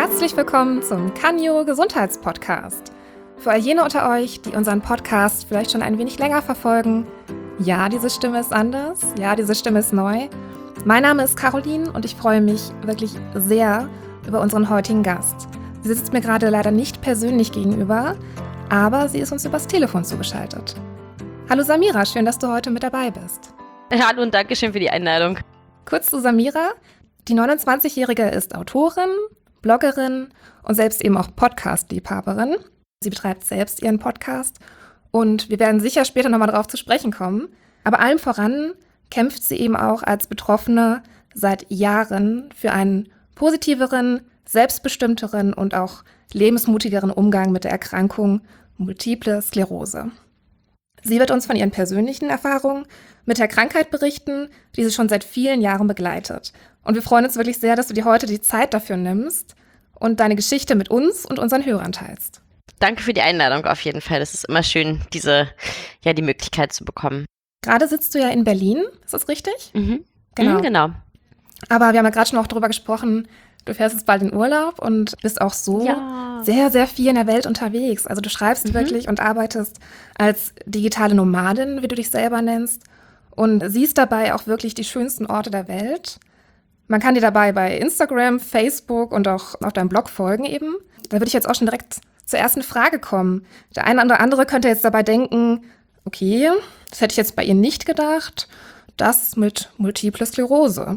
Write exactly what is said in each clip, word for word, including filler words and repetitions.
Herzlich willkommen zum Canyo Gesundheitspodcast. Für all jene unter euch, die unseren Podcast vielleicht schon ein wenig länger verfolgen, ja, diese Stimme ist anders, ja, diese Stimme ist neu. Mein Name ist Caroline und ich freue mich wirklich sehr über unseren heutigen Gast. Sie sitzt mir gerade leider nicht persönlich gegenüber, aber sie ist uns übers Telefon zugeschaltet. Hallo Samira, schön, dass du heute mit dabei bist. Hallo und Dankeschön für die Einladung. Kurz zu Samira. Die neunundzwanzigjährige ist Autorin, Bloggerin und selbst eben auch Podcast-Liebhaberin. Sie betreibt selbst ihren Podcast und wir werden sicher später nochmal darauf zu sprechen kommen. Aber allem voran kämpft sie eben auch als Betroffene seit Jahren für einen positiveren, selbstbestimmteren und auch lebensmutigeren Umgang mit der Erkrankung Multiple Sklerose. Sie wird uns von ihren persönlichen Erfahrungen mit der Krankheit berichten, die sie schon seit vielen Jahren begleitet. Und wir freuen uns wirklich sehr, dass du dir heute die Zeit dafür nimmst und deine Geschichte mit uns und unseren Hörern teilst. Danke für die Einladung auf jeden Fall. Das ist immer schön, diese, ja, die Möglichkeit zu bekommen. Gerade sitzt du ja in Berlin, ist das richtig? Mhm. Genau. Mhm, genau. Aber wir haben ja gerade schon auch darüber gesprochen, du fährst jetzt bald in Urlaub und bist auch so Ja. sehr, sehr viel in der Welt unterwegs. Also du schreibst Mhm. wirklich und arbeitest als digitale Nomadin, wie du dich selber nennst, und siehst dabei auch wirklich die schönsten Orte der Welt. Man kann dir dabei bei Instagram, Facebook und auch auf deinem Blog folgen eben. Da würde ich jetzt auch schon direkt zur ersten Frage kommen. Der eine oder andere könnte jetzt dabei denken, okay, das hätte ich jetzt bei ihr nicht gedacht, das mit Multiple Sklerose.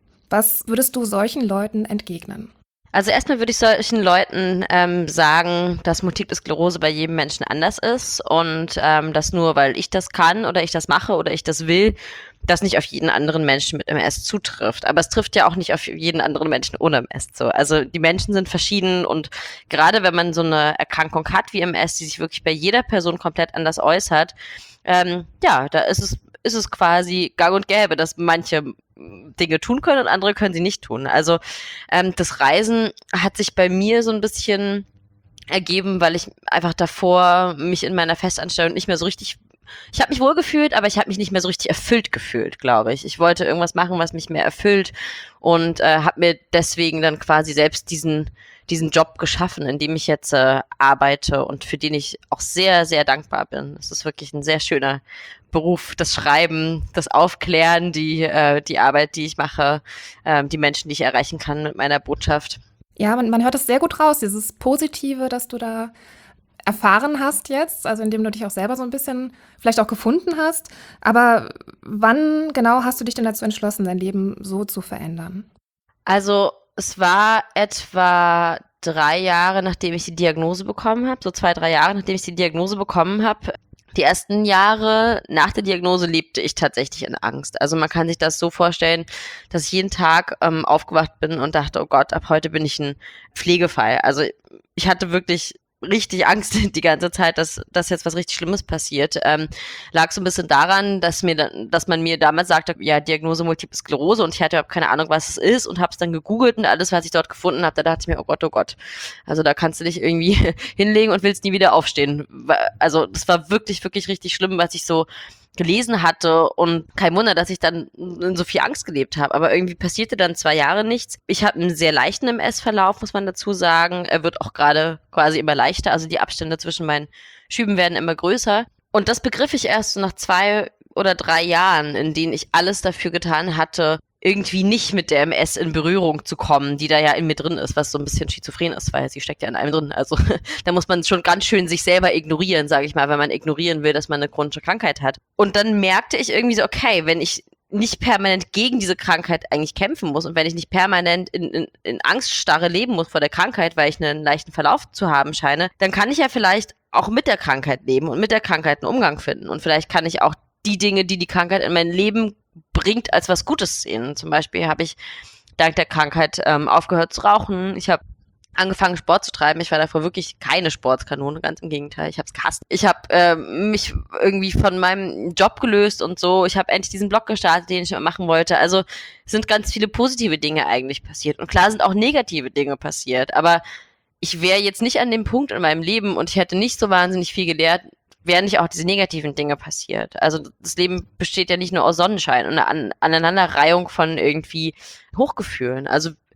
Was würdest du solchen Leuten entgegnen? Also erstmal würde ich solchen Leuten ähm, sagen, dass Multiple Sklerose bei jedem Menschen anders ist und ähm, dass nur weil ich das kann oder ich das mache oder ich das will, das nicht auf jeden anderen Menschen mit M S zutrifft. Aber es trifft ja auch nicht auf jeden anderen Menschen ohne M S so. Also die Menschen sind verschieden und gerade wenn man so eine Erkrankung hat wie M S, die sich wirklich bei jeder Person komplett anders äußert, ähm, ja, da ist es ist es quasi gang und gäbe, dass manche Dinge tun können und andere können sie nicht tun. Also ähm, das Reisen hat sich bei mir so ein bisschen ergeben, weil ich einfach davor mich in meiner Festanstellung nicht mehr so richtig, ich habe mich wohl gefühlt, aber ich habe mich nicht mehr so richtig erfüllt gefühlt, glaube ich. Ich wollte irgendwas machen, was mich mehr erfüllt und äh, habe mir deswegen dann quasi selbst diesen diesen Job geschaffen, in dem ich jetzt äh, arbeite und für den ich auch sehr, sehr dankbar bin. Es ist wirklich ein sehr schöner Beruf, das Schreiben, das Aufklären, die äh, die Arbeit, die ich mache, äh, die Menschen, die ich erreichen kann mit meiner Botschaft. Ja, man, man hört es sehr gut raus, dieses Positive, das du da erfahren hast jetzt, also indem du dich auch selber so ein bisschen vielleicht auch gefunden hast. Aber wann genau hast du dich denn dazu entschlossen, dein Leben so zu verändern? Also es war etwa drei Jahre, nachdem ich die Diagnose bekommen habe, so zwei, drei Jahre, nachdem ich die Diagnose bekommen habe. Die ersten Jahre nach der Diagnose lebte ich tatsächlich in Angst. Also man kann sich das so vorstellen, dass ich jeden Tag ähm, aufgewacht bin und dachte, oh Gott, ab heute bin ich ein Pflegefall. Also ich hatte wirklich richtig Angst die ganze Zeit, dass, dass jetzt was richtig Schlimmes passiert. Ähm, lag so ein bisschen daran, dass mir, dass man mir damals sagte, ja, Diagnose Multiple Sklerose und ich hatte überhaupt keine Ahnung, was es ist und habe es dann gegoogelt und alles, was ich dort gefunden habe, da dachte ich mir, oh Gott, oh Gott. Also da kannst du dich irgendwie hinlegen und willst nie wieder aufstehen. Also das war wirklich, wirklich richtig schlimm, was ich so gelesen hatte und kein Wunder, dass ich dann in so viel Angst gelebt habe. Aber irgendwie passierte dann zwei Jahre nichts. Ich habe einen sehr leichten M S-Verlauf, muss man dazu sagen. Er wird auch gerade quasi immer leichter. Also die Abstände zwischen meinen Schüben werden immer größer. Und das begriff ich erst so nach zwei oder drei Jahren, in denen ich alles dafür getan hatte, irgendwie nicht mit der M S in Berührung zu kommen, die da ja in mir drin ist, was so ein bisschen schizophren ist, weil sie steckt ja in einem drin. Also da muss man schon ganz schön sich selber ignorieren, sage ich mal, wenn man ignorieren will, dass man eine chronische Krankheit hat. Und dann merkte ich irgendwie so, okay, wenn ich nicht permanent gegen diese Krankheit eigentlich kämpfen muss und wenn ich nicht permanent in, in, in Angststarre leben muss vor der Krankheit, weil ich einen leichten Verlauf zu haben scheine, dann kann ich ja vielleicht auch mit der Krankheit leben und mit der Krankheit einen Umgang finden. Und vielleicht kann ich auch die Dinge, die die Krankheit in mein Leben bringt, als was Gutes sehen. Zum Beispiel habe ich dank der Krankheit ähm, aufgehört zu rauchen. Ich habe angefangen, Sport zu treiben. Ich war davor wirklich keine Sportskanone, ganz im Gegenteil. Ich habe es gehasst. Ich habe äh, mich irgendwie von meinem Job gelöst und so. Ich habe endlich diesen Blog gestartet, den ich immer machen wollte. Also es sind ganz viele positive Dinge eigentlich passiert. Und klar sind auch negative Dinge passiert. Aber ich wäre jetzt nicht an dem Punkt in meinem Leben und ich hätte nicht so wahnsinnig viel gelernt, wären nicht auch diese negativen Dinge passiert. Also das Leben besteht ja nicht nur aus Sonnenschein und einer An- Aneinanderreihung von irgendwie Hochgefühlen. Also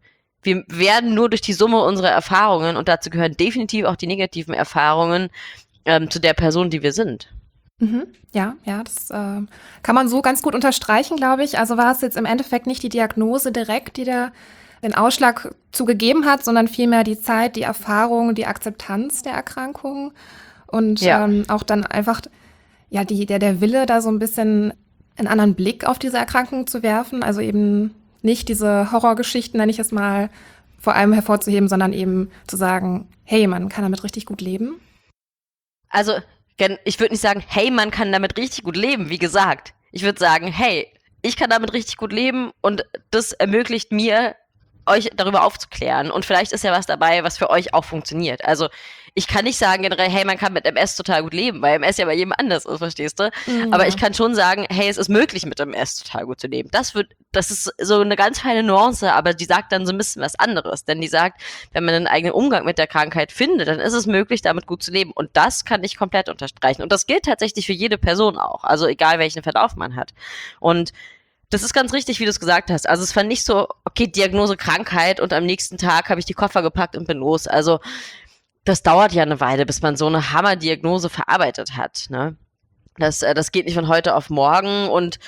wir werden nur durch die Summe unserer Erfahrungen, und dazu gehören definitiv auch die negativen Erfahrungen, ähm, zu der Person, die wir sind. Mhm. Ja, ja, das äh, kann man so ganz gut unterstreichen, glaube ich. Also war es jetzt im Endeffekt nicht die Diagnose direkt, die da den Ausschlag zugegeben hat, sondern vielmehr die Zeit, die Erfahrung, die Akzeptanz der Erkrankung und Ja. ähm, auch dann einfach ja die der der Wille, da so ein bisschen einen anderen Blick auf diese Erkrankung zu werfen. Also eben nicht diese Horrorgeschichten, nenne ich es mal, vor allem hervorzuheben, sondern eben zu sagen, hey, man kann damit richtig gut leben. Also, gen- ich würde nicht sagen, hey, man kann damit richtig gut leben, wie gesagt. Ich würde sagen, hey, ich kann damit richtig gut leben und das ermöglicht mir, euch darüber aufzuklären. Und vielleicht ist ja was dabei, was für euch auch funktioniert. Also, ich kann nicht sagen generell, hey, man kann mit M S total gut leben, weil M S ja bei jedem anders ist, verstehst du? Mhm, Aber ja. ich kann schon sagen, hey, es ist möglich, mit M S total gut zu leben. Das wird, das ist so eine ganz feine Nuance, aber die sagt dann so ein bisschen was anderes. Denn die sagt, wenn man einen eigenen Umgang mit der Krankheit findet, dann ist es möglich, damit gut zu leben. Und das kann ich komplett unterstreichen. Und das gilt tatsächlich für jede Person auch. Also egal, welchen Verlauf man hat. Und das ist ganz richtig, wie du es gesagt hast. Also es war nicht so, okay, Diagnose Krankheit und am nächsten Tag habe ich die Koffer gepackt und bin los. Also das dauert ja eine Weile, bis man so eine Hammerdiagnose verarbeitet hat. Ne? Das, äh, das geht nicht von heute auf morgen und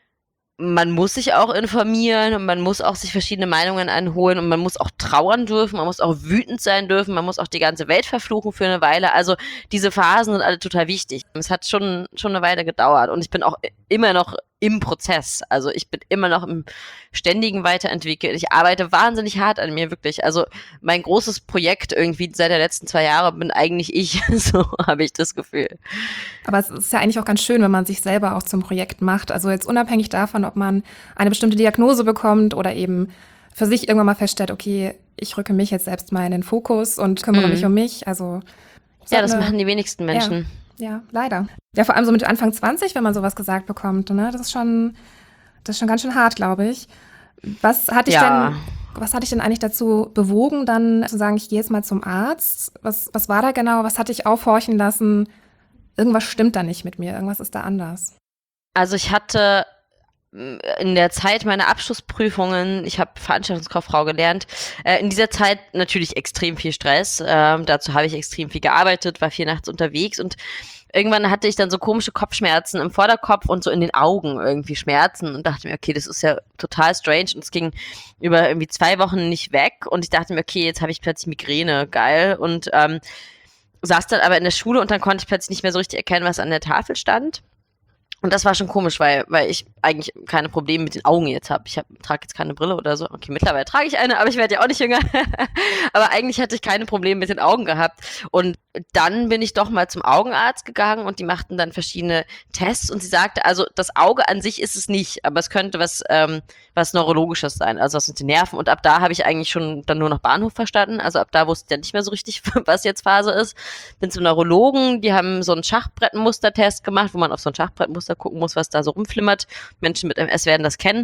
man muss sich auch informieren und man muss auch sich verschiedene Meinungen einholen und man muss auch trauern dürfen, man muss auch wütend sein dürfen, man muss auch die ganze Welt verfluchen für eine Weile. Also diese Phasen sind alle total wichtig. Es hat schon, schon eine Weile gedauert und ich bin auch immer noch im Prozess. Also ich bin immer noch im ständigen Weiterentwickeln. Ich arbeite wahnsinnig hart an mir, wirklich. Also mein großes Projekt irgendwie seit der letzten zwei Jahre bin eigentlich ich. So habe ich das Gefühl. Aber es ist ja eigentlich auch ganz schön, wenn man sich selber auch zum Projekt macht. Also jetzt unabhängig davon, ob man eine bestimmte Diagnose bekommt oder eben für sich irgendwann mal feststellt, okay, ich rücke mich jetzt selbst mal in den Fokus und kümmere Mhm. mich um mich. Also Ja, das eine- machen die wenigsten Menschen. Ja, leider. Ja, vor allem so mit Anfang zwanzig, wenn man sowas gesagt bekommt, ne? Das ist schon, das ist schon ganz schön hart, glaube ich. Was hat dich Ja. denn, was hat dich denn eigentlich dazu bewogen, dann zu sagen, ich gehe jetzt mal zum Arzt? Was, was war da genau? Was hat dich aufhorchen lassen? Irgendwas stimmt da nicht mit mir, irgendwas ist da anders. Also ich hatte mm, in der Zeit meiner Abschlussprüfungen, ich habe Veranstaltungskauffrau gelernt, äh, in dieser Zeit natürlich extrem viel Stress. Ähm, dazu habe ich extrem viel gearbeitet, war viel nachts unterwegs und irgendwann hatte ich dann so komische Kopfschmerzen im Vorderkopf und so in den Augen irgendwie Schmerzen und dachte mir, okay, das ist ja total strange und es ging über irgendwie zwei Wochen nicht weg und ich dachte mir, okay, jetzt habe ich plötzlich Migräne, geil und ähm, saß dann aber in der Schule und dann konnte ich plötzlich nicht mehr so richtig erkennen, was an der Tafel stand. Und das war schon komisch, weil, weil ich eigentlich keine Probleme mit den Augen jetzt habe. Ich hab, trage jetzt keine Brille oder so. Okay, mittlerweile trage ich eine, aber ich werde ja auch nicht jünger. Aber eigentlich hatte ich keine Probleme mit den Augen gehabt. Und dann bin ich doch mal zum Augenarzt gegangen und die machten dann verschiedene Tests und sie sagte, also das Auge an sich ist es nicht, aber es könnte was, ähm, was Neurologisches sein, also was mit den Nerven. Und ab da habe ich eigentlich schon dann nur noch Bahnhof verstanden. Also ab da wusste ich dann nicht mehr so richtig, was jetzt Phase ist. Bin zum Neurologen, die haben so einen Schachbrettmustertest gemacht, wo man auf so ein Schachbrettmuster gucken muss, was da so rumflimmert. Menschen mit M S werden das kennen.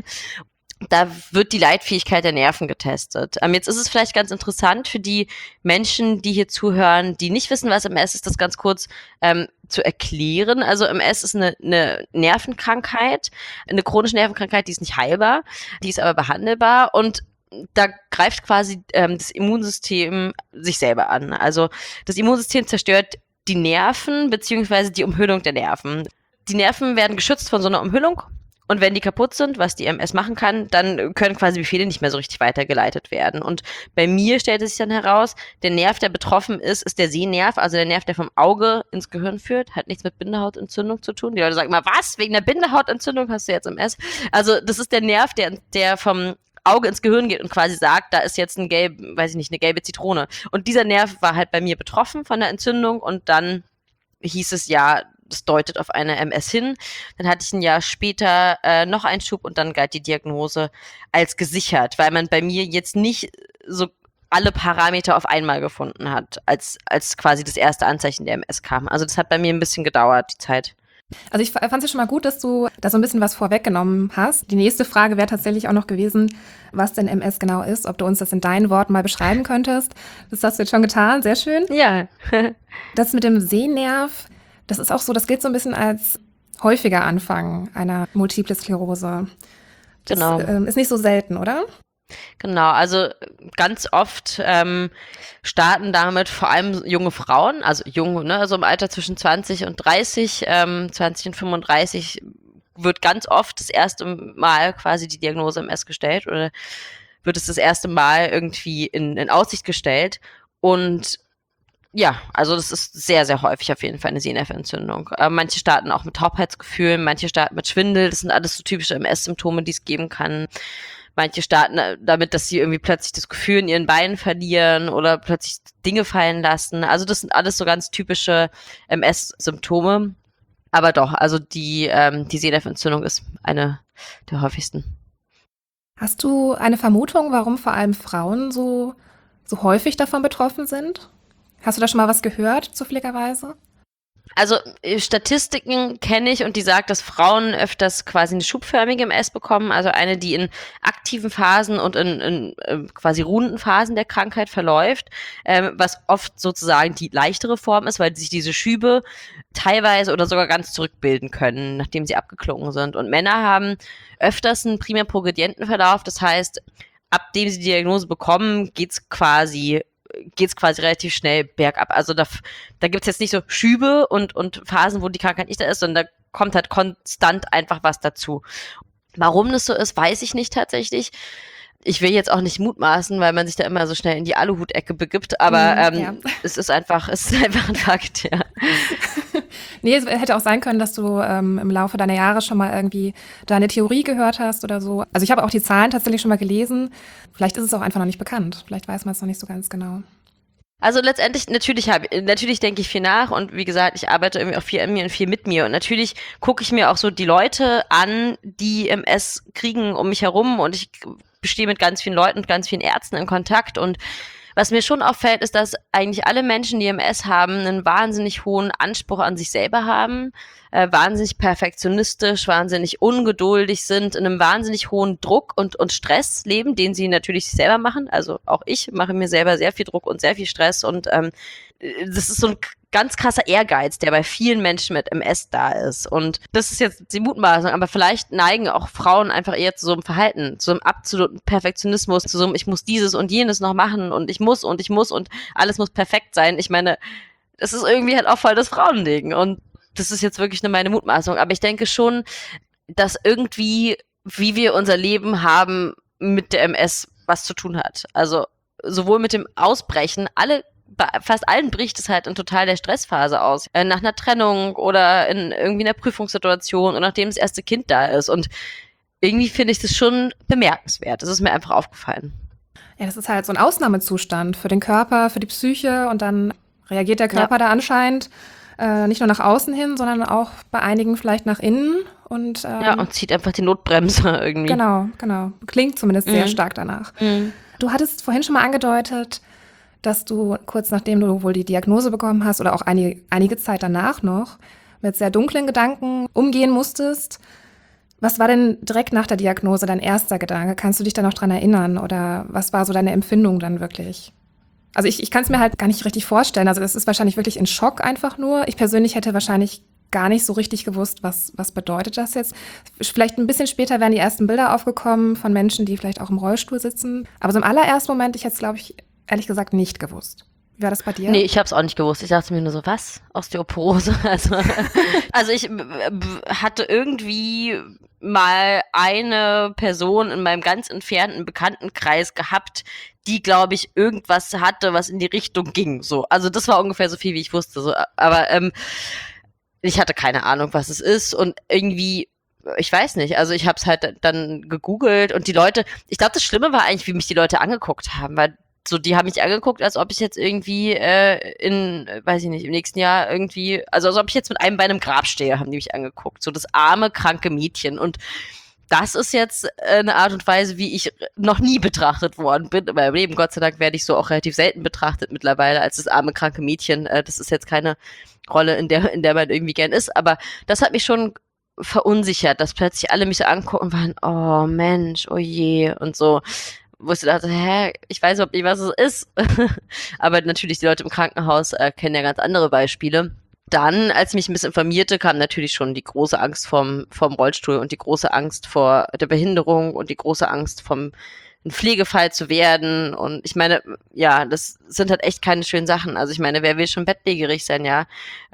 Da wird die Leitfähigkeit der Nerven getestet. Ähm, jetzt ist es vielleicht ganz interessant für die Menschen, die hier zuhören, die nicht wissen, was M S ist, das ganz kurz ähm, zu erklären. Also M S ist eine, eine Nervenkrankheit, eine chronische Nervenkrankheit, die ist nicht heilbar, die ist aber behandelbar und da greift quasi ähm, das Immunsystem sich selber an. Also das Immunsystem zerstört die Nerven beziehungsweise die Umhüllung der Nerven. Die Nerven werden geschützt von so einer Umhüllung und wenn die kaputt sind, was die M S machen kann, dann können quasi Befehle nicht mehr so richtig weitergeleitet werden. Und bei mir stellt es sich dann heraus, der Nerv, der betroffen ist, ist der Sehnerv, also der Nerv, der vom Auge ins Gehirn führt, hat nichts mit Bindehautentzündung zu tun. Die Leute sagen immer, was? Wegen der Bindehautentzündung hast du jetzt M S? Also das ist der Nerv, der, der vom Auge ins Gehirn geht und quasi sagt, da ist jetzt ein gelb, weiß ich nicht, eine gelbe Zitrone. Und dieser Nerv war halt bei mir betroffen von der Entzündung und dann hieß es ja, das deutet auf eine M S hin. Dann hatte ich ein Jahr später äh, noch einen Schub und dann galt die Diagnose als gesichert, weil man bei mir jetzt nicht so alle Parameter auf einmal gefunden hat, als, als quasi das erste Anzeichen der M S kam. Also das hat bei mir ein bisschen gedauert, die Zeit. Also ich fand es ja schon mal gut, dass du da so ein bisschen was vorweggenommen hast. Die nächste Frage wäre tatsächlich auch noch gewesen, was denn M S genau ist, ob du uns das in deinen Worten mal beschreiben könntest. Das hast du jetzt schon getan, sehr schön. Ja. Das mit dem Sehnerv, das ist auch so, das gilt so ein bisschen als häufiger Anfang einer Multiple Sklerose. Das Genau. ähm, ist nicht so selten, oder? Genau, also ganz oft ähm, starten damit vor allem junge Frauen, also jung, ne, also im Alter zwischen zwanzig und dreißig, ähm, zwanzig und fünfunddreißig wird ganz oft das erste Mal quasi die Diagnose M S gestellt oder wird es das erste Mal irgendwie in, in Aussicht gestellt. Und ja, also das ist sehr, sehr häufig auf jeden Fall eine Sehnerventzündung. Äh, manche starten auch mit Taubheitsgefühlen, manche starten mit Schwindel. Das sind alles so typische M S-Symptome, die es geben kann. Manche starten damit, dass sie irgendwie plötzlich das Gefühl in ihren Beinen verlieren oder plötzlich Dinge fallen lassen. Also das sind alles so ganz typische M S-Symptome. Aber doch, also die, ähm, die Sehnerventzündung ist eine der häufigsten. Hast du eine Vermutung, warum vor allem Frauen so, so häufig davon betroffen sind? Hast du da schon mal was gehört, zufälligerweise? Also Statistiken kenne ich und die sagt, dass Frauen öfters quasi eine schubförmige M S bekommen, also eine, die in aktiven Phasen und in, in, in quasi ruhenden Phasen der Krankheit verläuft, ähm, was oft sozusagen die leichtere Form ist, weil sich diese Schübe teilweise oder sogar ganz zurückbilden können, nachdem sie abgeklungen sind. Und Männer haben öfters einen primär progredienten Verlauf, das heißt, ab dem sie die Diagnose bekommen, geht's quasi geht's quasi relativ schnell bergab. Also da, da gibt's jetzt nicht so Schübe und, und Phasen, wo die Krankheit nicht da ist, sondern da kommt halt konstant einfach was dazu. Warum das so ist, weiß ich nicht tatsächlich. Ich will jetzt auch nicht mutmaßen, weil man sich da immer so schnell in die Aluhut-Ecke begibt, aber Mhm, ähm, ja. es ist einfach, es ist einfach ein Fakt, ja. Nee, es hätte auch sein können, dass du ähm, im Laufe deiner Jahre schon mal irgendwie deine Theorie gehört hast oder so. Also ich habe auch die Zahlen tatsächlich schon mal gelesen. Vielleicht ist es auch einfach noch nicht bekannt. Vielleicht weiß man es noch nicht so ganz genau. Also letztendlich, natürlich habe natürlich denke ich viel nach und wie gesagt, ich arbeite irgendwie auch viel an mir und viel mit mir und natürlich gucke ich mir auch so die Leute an, die M S kriegen um mich herum und ich bestehe mit ganz vielen Leuten und ganz vielen Ärzten in Kontakt und was mir schon auffällt, ist, dass eigentlich alle Menschen, die M S haben, einen wahnsinnig hohen Anspruch an sich selber haben, äh, wahnsinnig perfektionistisch, wahnsinnig ungeduldig sind, in einem wahnsinnig hohen Druck und, und Stress leben, den sie natürlich selber machen. Also auch ich mache mir selber sehr viel Druck und sehr viel Stress und ähm, das ist so ein ganz krasser Ehrgeiz, der bei vielen Menschen mit M S da ist. Und das ist jetzt die Mutmaßung, aber vielleicht neigen auch Frauen einfach eher zu so einem Verhalten, zu einem absoluten Perfektionismus, zu so einem, ich muss dieses und jenes noch machen und ich muss und ich muss und alles muss perfekt sein. Ich meine, das ist irgendwie halt auch voll das Frauending und das ist jetzt wirklich nur meine Mutmaßung, aber ich denke schon, dass irgendwie, wie wir unser Leben haben, mit der M S was zu tun hat. Also sowohl mit dem Ausbrechen, alle bei fast allen bricht es halt in total der Stressphase aus. Äh, nach einer Trennung oder in irgendwie einer Prüfungssituation und nachdem das erste Kind da ist. Und irgendwie finde ich das schon bemerkenswert. Das ist mir einfach aufgefallen. Ja, das ist halt so ein Ausnahmezustand für den Körper, für die Psyche und dann reagiert der Körper Ja. da anscheinend äh, nicht nur nach außen hin, sondern auch bei einigen vielleicht nach innen. Und, ähm, Ja, und zieht einfach die Notbremse irgendwie. Genau, genau. Klingt zumindest Mhm. sehr stark danach. Mhm. Du hattest vorhin schon mal angedeutet, dass du kurz nachdem du wohl die Diagnose bekommen hast oder auch einige, einige Zeit danach noch mit sehr dunklen Gedanken umgehen musstest. Was war denn direkt nach der Diagnose dein erster Gedanke? Kannst du dich da noch dran erinnern oder was war so deine Empfindung dann wirklich? Also ich, ich kann es mir halt gar nicht richtig vorstellen. Also das ist wahrscheinlich wirklich ein Schock einfach nur. Ich persönlich hätte wahrscheinlich gar nicht so richtig gewusst, was, was bedeutet das jetzt. Vielleicht ein bisschen später wären die ersten Bilder aufgekommen von Menschen, die vielleicht auch im Rollstuhl sitzen. Aber so im allerersten Moment, ich hätte es, glaube ich, ehrlich gesagt nicht gewusst. Wie war das bei dir? Nee, ich habe es auch nicht gewusst. Ich dachte mir nur so, was? Osteoporose? Also, also ich b- b- hatte irgendwie mal eine Person in meinem ganz entfernten Bekanntenkreis gehabt, die, glaube ich, irgendwas hatte, was in die Richtung ging. So, also das war ungefähr so viel, wie ich wusste. So, aber ähm, ich hatte keine Ahnung, was es ist und irgendwie, ich weiß nicht, also ich habe es halt dann gegoogelt und die Leute, ich glaube, das Schlimme war eigentlich, wie mich die Leute angeguckt haben, weil so, die haben mich angeguckt, als ob ich jetzt irgendwie äh, in, weiß ich nicht, im nächsten Jahr irgendwie, also als ob ich jetzt mit einem Bein im Grab stehe, haben die mich angeguckt. So das arme, kranke Mädchen. Und das ist jetzt eine Art und Weise, wie ich noch nie betrachtet worden bin in meinem Leben. Gott sei Dank werde ich so auch relativ selten betrachtet mittlerweile als das arme, kranke Mädchen. Äh, das ist jetzt keine Rolle, in der, in der man irgendwie gern ist. Aber das hat mich schon verunsichert, dass plötzlich alle mich so angucken und waren, oh Mensch, oh je, und so. Wo ich so dachte, hä, ich weiß überhaupt nicht, was es ist. Aber natürlich, die Leute im Krankenhaus äh, kennen ja ganz andere Beispiele. Dann, als ich mich ein bisschen informierte, kam natürlich schon die große Angst vom, vom Rollstuhl und die große Angst vor der Behinderung und die große Angst vom ein Pflegefall zu werden. Und ich meine, ja, das sind halt echt keine schönen Sachen. Also ich meine, wer will schon bettlägerig sein, ja?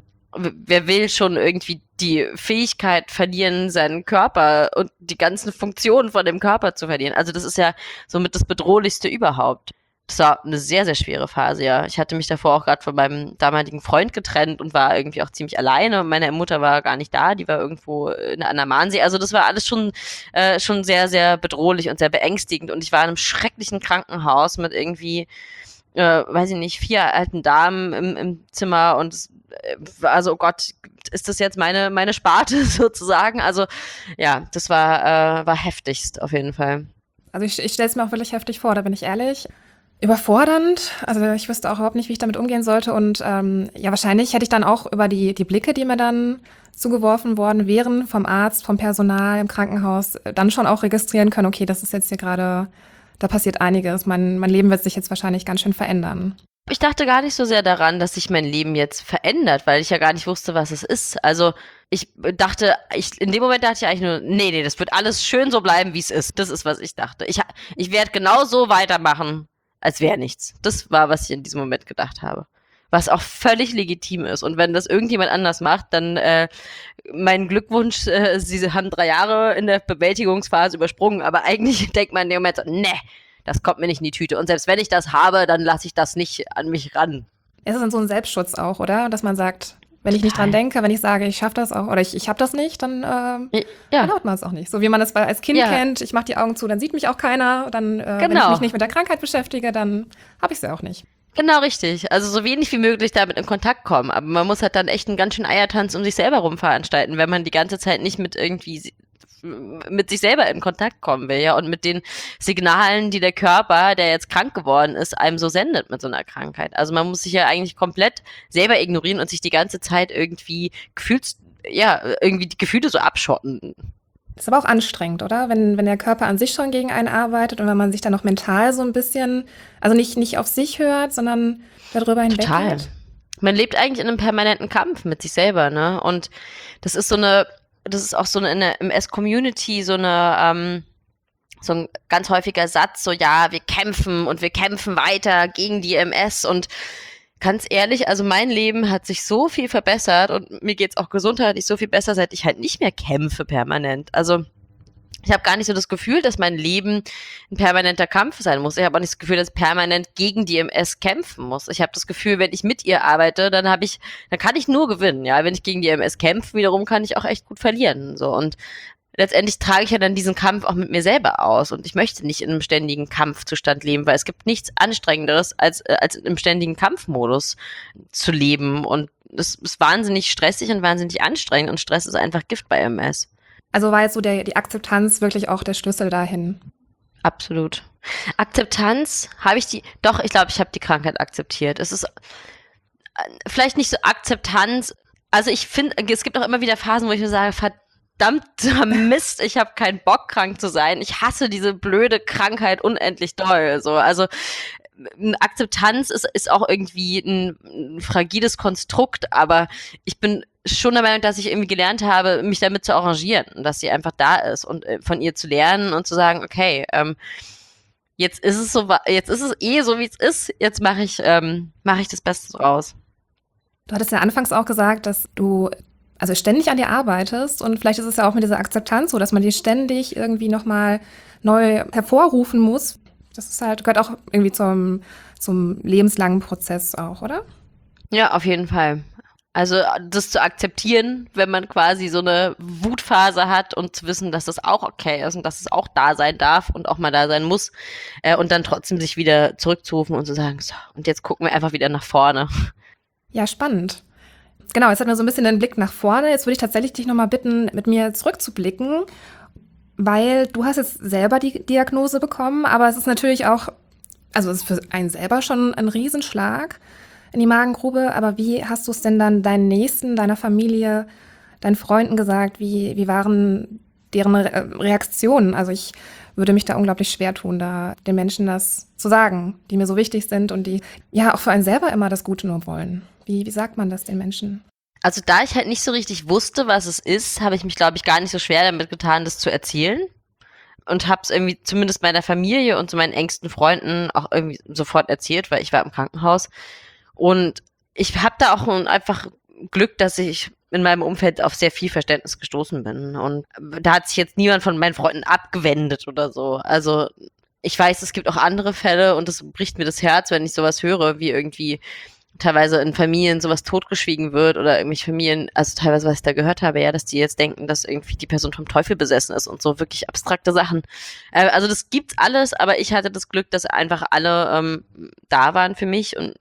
Wer will schon irgendwie die Fähigkeit verlieren, seinen Körper und die ganzen Funktionen von dem Körper zu verlieren? Also das ist ja somit das Bedrohlichste überhaupt. Das war eine sehr, sehr schwere Phase, ja. Ich hatte mich davor auch gerade von meinem damaligen Freund getrennt und war irgendwie auch ziemlich alleine. Meine Mutter war gar nicht da, die war irgendwo in einer Mahnsee. Also das war alles schon, äh, schon sehr, sehr bedrohlich und sehr beängstigend. Und ich war in einem schrecklichen Krankenhaus mit irgendwie, äh, weiß ich nicht, vier alten Damen im, im Zimmer und es, äh, also oh Gott, ist das jetzt meine, meine Sparte sozusagen? Also ja, das war, äh, war heftigst auf jeden Fall. Also ich, ich stelle es mir auch wirklich heftig vor, da bin ich ehrlich. Überfordernd, also ich wüsste auch überhaupt nicht, wie ich damit umgehen sollte und ähm, ja, wahrscheinlich hätte ich dann auch über die, die Blicke, die mir dann zugeworfen worden wären vom Arzt, vom Personal im Krankenhaus, dann schon auch registrieren können, okay, das ist jetzt hier gerade, da passiert einiges, mein, mein Leben wird sich jetzt wahrscheinlich ganz schön verändern. Ich dachte gar nicht so sehr daran, dass sich mein Leben jetzt verändert, weil ich ja gar nicht wusste, was es ist. Also ich dachte, ich, in dem Moment dachte ich eigentlich nur, nee, nee, das wird alles schön so bleiben, wie es ist. Das ist, was ich dachte. Ich, ich werde genau so weitermachen, als wäre nichts. Das war, was ich in diesem Moment gedacht habe. Was auch völlig legitim ist. Und wenn das irgendjemand anders macht, dann äh, mein Glückwunsch, äh, sie haben drei Jahre in der Bewältigungsphase übersprungen, aber eigentlich denkt man in dem Moment so, nee, das kommt mir nicht in die Tüte. Und selbst wenn ich das habe, dann lasse ich das nicht an mich ran. Es ist dann so ein Selbstschutz auch, oder? Dass man sagt, wenn ich nicht dran denke, wenn ich sage, ich schaffe das auch oder ich, ich habe das nicht, dann, äh, ja. dann haut man es auch nicht. So wie man das als Kind ja. kennt, ich mache die Augen zu, dann sieht mich auch keiner. Dann, äh, genau. Wenn ich mich nicht mit der Krankheit beschäftige, dann habe ich sie auch nicht. Genau, richtig. Also so wenig wie möglich damit in Kontakt kommen. Aber man muss halt dann echt einen ganz schönen Eiertanz um sich selber rum veranstalten, wenn man die ganze Zeit nicht mit irgendwie mit sich selber in Kontakt kommen will, ja, und mit den Signalen, die der Körper, der jetzt krank geworden ist, einem so sendet mit so einer Krankheit. Also man muss sich ja eigentlich komplett selber ignorieren und sich die ganze Zeit irgendwie Gefühls, ja, irgendwie die Gefühle so abschotten. Das ist aber auch anstrengend, oder? Wenn, wenn der Körper an sich schon gegen einen arbeitet und wenn man sich dann noch mental so ein bisschen, also nicht, nicht auf sich hört, sondern darüber hinweg. Total. Man lebt eigentlich in einem permanenten Kampf mit sich selber, ne? Und das ist so eine, das ist auch so eine in der M S-Community so eine, ähm, so ein ganz häufiger Satz, so ja, wir kämpfen und wir kämpfen weiter gegen die M S und ganz ehrlich, also mein Leben hat sich so viel verbessert und mir geht's auch gesundheitlich so viel besser, seit ich halt nicht mehr kämpfe permanent. Also ich habe gar nicht so das Gefühl, dass mein Leben ein permanenter Kampf sein muss. Ich habe auch nicht das Gefühl, dass ich permanent gegen die M S kämpfen muss. Ich habe das Gefühl, wenn ich mit ihr arbeite, dann habe ich, dann kann ich nur gewinnen. Ja, wenn ich gegen die M S kämpfe, wiederum kann ich auch echt gut verlieren. So und letztendlich trage ich ja dann diesen Kampf auch mit mir selber aus und ich möchte nicht in einem ständigen Kampfzustand leben, weil es gibt nichts Anstrengenderes, als, äh, als im ständigen Kampfmodus zu leben und das ist wahnsinnig stressig und wahnsinnig anstrengend und Stress ist einfach Gift bei M S. Also war jetzt so der, die Akzeptanz wirklich auch der Schlüssel dahin? Absolut. Akzeptanz, habe ich die, doch, ich glaube, ich habe die Krankheit akzeptiert. Es ist vielleicht nicht so Akzeptanz, also ich finde, es gibt auch immer wieder Phasen, wo ich mir sage, verdammter Mist, ich habe keinen Bock, krank zu sein. Ich hasse diese blöde Krankheit unendlich doll. So, also Akzeptanz ist, ist auch irgendwie ein, ein fragiles Konstrukt, aber ich bin schon der Meinung, dass ich irgendwie gelernt habe, mich damit zu arrangieren und dass sie einfach da ist und äh, von ihr zu lernen und zu sagen, okay, ähm, jetzt ist es so, jetzt ist es eh so, wie es ist, jetzt mache ich, ähm, mache ich das Beste draus. Du hattest ja anfangs auch gesagt, dass du also ständig an dir arbeitest und vielleicht ist es ja auch mit dieser Akzeptanz so, dass man die ständig irgendwie nochmal neu hervorrufen muss. Das ist halt, gehört auch irgendwie zum, zum lebenslangen Prozess auch, oder? Ja, auf jeden Fall. Also das zu akzeptieren, wenn man quasi so eine Wutphase hat und zu wissen, dass das auch okay ist und dass es auch da sein darf und auch mal da sein muss äh, und dann trotzdem sich wieder zurückzurufen und zu sagen, so, und jetzt gucken wir einfach wieder nach vorne. Ja, spannend. Genau, jetzt hatten wir so ein bisschen den Blick nach vorne. Jetzt würde ich tatsächlich dich nochmal bitten, mit mir zurückzublicken, weil du hast jetzt selber die Diagnose bekommen, aber es ist natürlich auch, also es ist für einen selber schon ein Riesenschlag in die Magengrube, aber wie hast du es denn dann deinen Nächsten, deiner Familie, deinen Freunden gesagt? Wie, wie waren deren Re- Reaktionen? Also ich würde mich da unglaublich schwer tun, da den Menschen das zu sagen, die mir so wichtig sind und die ja auch für einen selber immer das Gute nur wollen. Wie, wie sagt man das den Menschen? Also da ich halt nicht so richtig wusste, was es ist, habe ich mich, glaube ich, gar nicht so schwer damit getan, das zu erzählen. und habe es irgendwie zumindest meiner Familie und zu meinen engsten Freunden auch irgendwie sofort erzählt, weil ich war im Krankenhaus. Und ich habe da auch einfach Glück, dass ich in meinem Umfeld auf sehr viel Verständnis gestoßen bin. Und da hat sich jetzt niemand von meinen Freunden abgewendet oder so. Also ich weiß, es gibt auch andere Fälle und es bricht mir das Herz, wenn ich sowas höre, wie irgendwie teilweise in Familien sowas totgeschwiegen wird oder irgendwelche Familien, also teilweise, was ich da gehört habe, ja, dass die jetzt denken, dass irgendwie die Person vom Teufel besessen ist und so wirklich abstrakte Sachen. Äh, also das gibt's alles, aber ich hatte das Glück, dass einfach alle ähm, da waren für mich und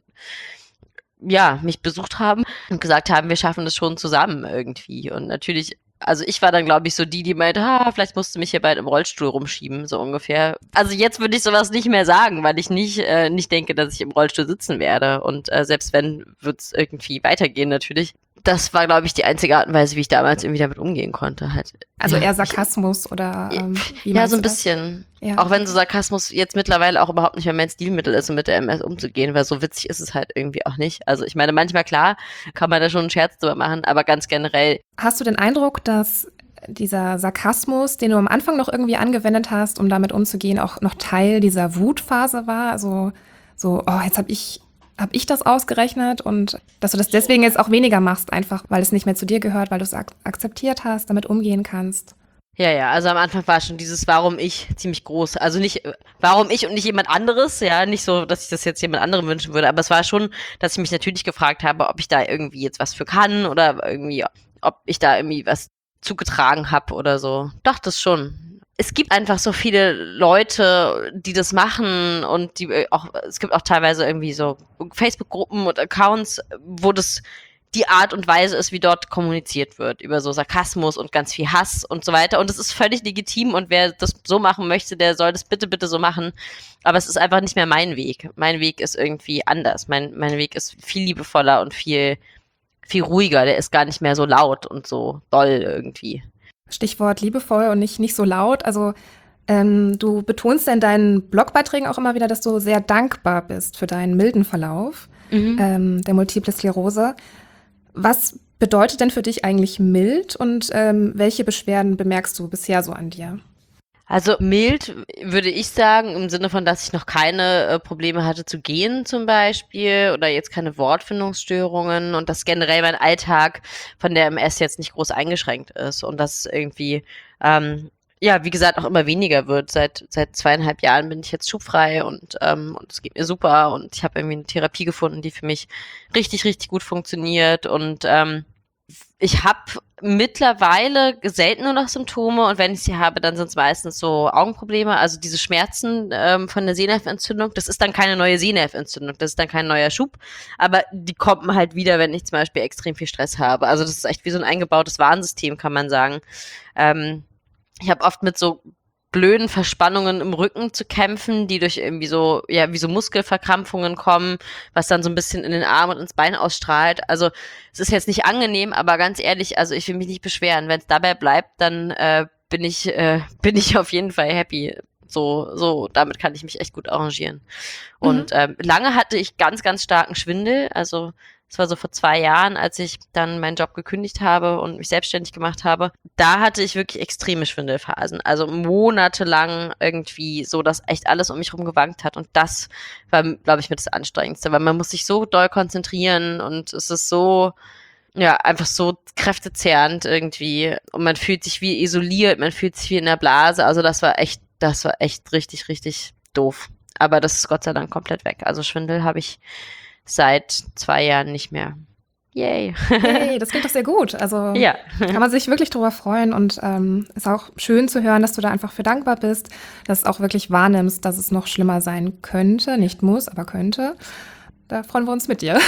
ja, mich besucht haben und gesagt haben, wir schaffen das schon zusammen irgendwie. Und natürlich, also ich war dann, glaube ich, so die, die meinte, ah, vielleicht musst du mich hier bald im Rollstuhl rumschieben, so ungefähr. Also jetzt würde ich sowas nicht mehr sagen, weil ich nicht, äh, nicht denke, dass ich im Rollstuhl sitzen werde. Und äh, selbst wenn, wird es irgendwie weitergehen natürlich. Das war, glaube ich, die einzige Art und Weise, wie ich damals irgendwie damit umgehen konnte. Halt. Also ja, eher Sarkasmus ich, oder ähm, wie ja, so ein das? bisschen. Ja. Auch wenn so Sarkasmus jetzt mittlerweile auch überhaupt nicht mehr mein Stilmittel ist, um mit der M S umzugehen, weil so witzig ist es halt irgendwie auch nicht. Also ich meine, manchmal, klar, kann man da schon einen Scherz drüber machen, aber ganz generell. Hast du den Eindruck, dass dieser Sarkasmus, den du am Anfang noch irgendwie angewendet hast, um damit umzugehen, auch noch Teil dieser Wutphase war? Also so, oh, jetzt habe ich, hab ich das ausgerechnet und dass du das deswegen jetzt auch weniger machst, einfach weil es nicht mehr zu dir gehört, weil du es ak- akzeptiert hast, damit umgehen kannst. Ja, ja, also am Anfang war schon dieses Warum ich ziemlich groß. Also nicht, äh, warum ich und nicht jemand anderes, ja, nicht so, dass ich das jetzt jemand anderem wünschen würde, aber es war schon, dass ich mich natürlich gefragt habe, ob ich da irgendwie jetzt was für kann oder irgendwie, ob ich da irgendwie was zugetragen habe oder so. Doch, das schon. Es gibt einfach so viele Leute, die das machen und die äh, auch, es gibt auch teilweise irgendwie so Facebook-Gruppen und Accounts, wo das die Art und Weise ist, wie dort kommuniziert wird, über so Sarkasmus und ganz viel Hass und so weiter. Und das ist völlig legitim und wer das so machen möchte, der soll das bitte, bitte so machen. Aber es ist einfach nicht mehr mein Weg. Mein Weg ist irgendwie anders. Mein, mein Weg ist viel liebevoller und viel, viel ruhiger. Der ist gar nicht mehr so laut und so doll irgendwie. Stichwort liebevoll und nicht, nicht so laut. Also ähm, du betonst in deinen Blogbeiträgen auch immer wieder, dass du sehr dankbar bist für deinen milden Verlauf Mhm. ähm, der Multiple Sklerose. Was bedeutet denn für dich eigentlich mild und ähm, welche Beschwerden bemerkst du bisher so an dir? Also mild würde ich sagen, im Sinne von, dass ich noch keine äh, Probleme hatte zu gehen zum Beispiel oder jetzt keine Wortfindungsstörungen und dass generell mein Alltag von der M S jetzt nicht groß eingeschränkt ist und dass irgendwie, ähm, ja, wie gesagt, auch immer weniger wird. Seit seit zweieinhalb Jahren bin ich jetzt schubfrei und ähm, und es geht mir super und ich habe irgendwie eine Therapie gefunden, die für mich richtig, richtig gut funktioniert und ähm, ich habe mittlerweile selten nur noch Symptome und wenn ich sie habe, dann sind es meistens so Augenprobleme, also diese Schmerzen ähm, von der Sehnervenentzündung. Das ist dann keine neue Sehnervenentzündung, das ist dann kein neuer Schub, aber die kommen halt wieder, wenn ich zum Beispiel extrem viel Stress habe. Also das ist echt wie so ein eingebautes Warnsystem, kann man sagen. Ähm, ich habe oft mit so blöden Verspannungen im Rücken zu kämpfen, die durch irgendwie so, ja, wie so Muskelverkrampfungen kommen, was dann so ein bisschen in den Arm und ins Bein ausstrahlt. Also es ist jetzt nicht angenehm, aber ganz ehrlich, also ich will mich nicht beschweren. Wenn es dabei bleibt, dann äh, bin ich, äh, bin ich auf jeden Fall happy. So, so, damit kann ich mich echt gut arrangieren. Und Mhm. ähm, lange hatte ich ganz, ganz starken Schwindel. Also das war so vor zwei Jahren, als ich dann meinen Job gekündigt habe und mich selbstständig gemacht habe. Da hatte ich wirklich extreme Schwindelphasen. Also monatelang irgendwie so, dass echt alles um mich herum gewankt hat. Und das war, glaube ich, mit das Anstrengendste, weil man muss sich so doll konzentrieren und es ist so, ja, einfach so kräftezehrend irgendwie. Und man fühlt sich wie isoliert, man fühlt sich wie in der Blase. Also das war echt, das war echt richtig, richtig doof. Aber das ist Gott sei Dank komplett weg. Also Schwindel habe ich seit zwei Jahren nicht mehr. Yay. Hey, das klingt doch sehr gut. Also Ja. kann man sich wirklich drüber freuen und ähm, ist auch schön zu hören, dass du da einfach für dankbar bist, dass du auch wirklich wahrnimmst, dass es noch schlimmer sein könnte, nicht muss, aber könnte. Da freuen wir uns mit dir.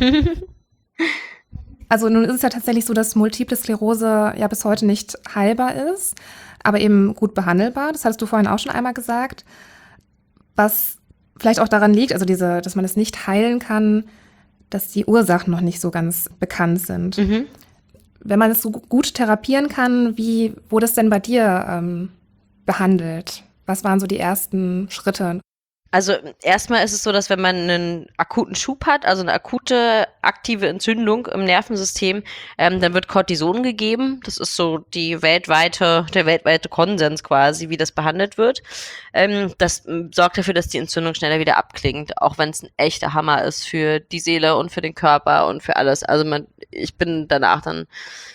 Also nun ist es ja tatsächlich so, dass Multiple Sklerose ja bis heute nicht heilbar ist, aber eben gut behandelbar. Das hattest du vorhin auch schon einmal gesagt. Was vielleicht auch daran liegt, also diese, dass man es nicht heilen kann, dass die Ursachen noch nicht so ganz bekannt sind. Mhm. Wenn man es so gut therapieren kann, wie wurde es denn bei dir ähm, behandelt? Was waren so die ersten Schritte? Also erstmal ist es so, dass wenn man einen akuten Schub hat, also eine akute aktive Entzündung im Nervensystem, ähm, dann wird Cortison gegeben. Das ist so die weltweite, der weltweite Konsens quasi, wie das behandelt wird. Ähm, das m, sorgt dafür, dass die Entzündung schneller wieder abklingt, auch wenn es ein echter Hammer ist für die Seele und für den Körper und für alles. Also man, ich bin danach dann